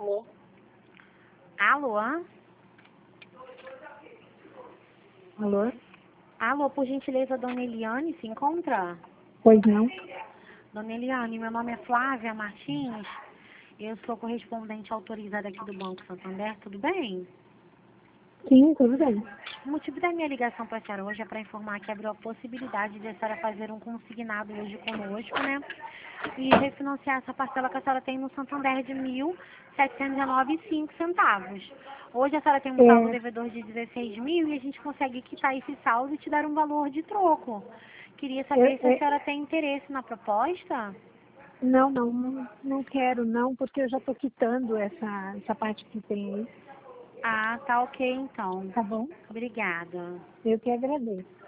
Alô? Alô? Alô? Alô, por gentileza, dona Eliane se encontra? Pois não? Dona Eliane, meu nome é Flávia Martins. Eu sou correspondente autorizada aqui do Banco Santander, tudo bem? Sim, tudo bem. O motivo da minha ligação para a senhora hoje é para informar que abriu a possibilidade de a senhora fazer um consignado hoje conosco, né? E refinanciar essa parcela que a senhora tem no Santander de R$ 1.709,05. Hoje a senhora tem um saldo É, devedor de 16 mil e a gente consegue quitar esse saldo e te dar um valor de troco. Queria saber se a senhora tem interesse na proposta. não quero não, porque eu já estou quitando essa parte que tem aí, Ah, tá ok então. tá bom? Obrigada. Eu que agradeço.